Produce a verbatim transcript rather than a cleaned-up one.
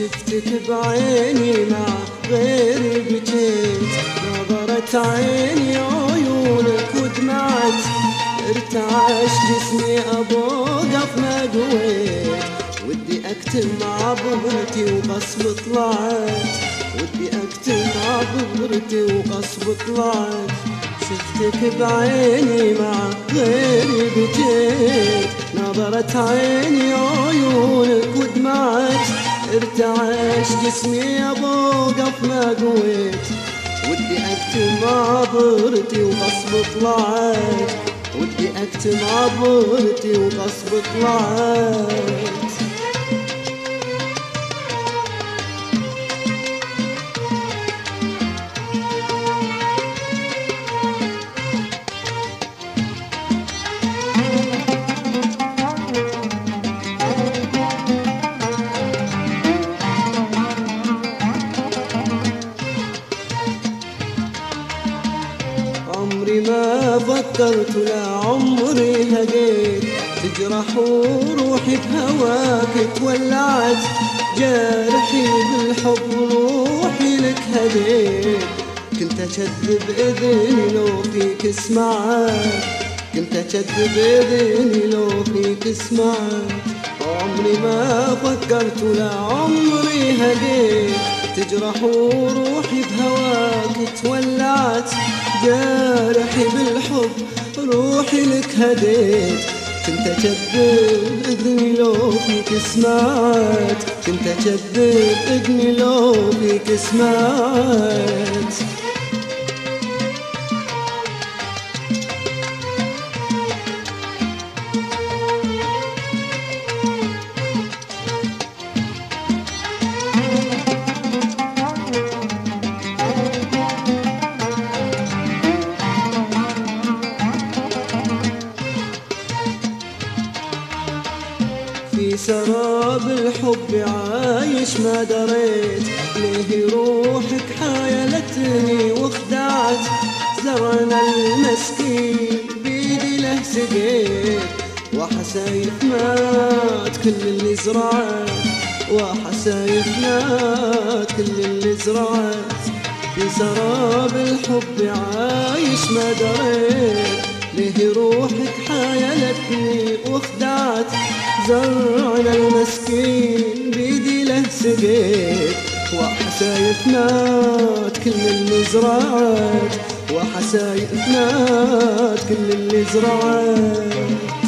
شفتك بعيني مع غيري بكيت، نظرت عيني عيونك ودمعت، ارتعش جسمي ابوقف ما قويت، ودي اكتم عبرتي وغصب طلعت، ودي اكتم عبرتي وغصب طلعت. شفتك بعيني مع غيري بكيت، نظرت عيني عيونك ودمعت، ارتعش جسمي ابوقف ما قويت، ودي اكتم عبرتي وغصب طلعت، ودي اكتم عبرتي وغصب طلعت. عمري ما فكرت ولا عمري هديت، تجرح روحي بهواك تولعت، جارحي بالحب روحي لك هديت، كنت أكذب إذني لو فيك سمعت، كنت أكذب إذني لو فيك سمعت. عمري ما فكرت ولا عمري هديت، تجرح روحي بهواك تولعت، جارحي بالحب روحي لك هديت، كنت أكذب إذني لو فيك سمعت، كنت أكذب إذني لو فيك سمعت. في سراب الحب عايش ما دريت، ليه روحك حايلتني وخدعت، زرعنا المسكين بيدي له سقيت، وحسايف مات كل اللي زرعت، وحسايف مات كل اللي زرعت. في سراب الحب عايش ما دريت، ليه روحك حايلتني وخدعت، زرعنا المسكين بيدي له سقيت، وحسايف مات كل اللي زرعت، وحسايف مات كل اللي زرعت.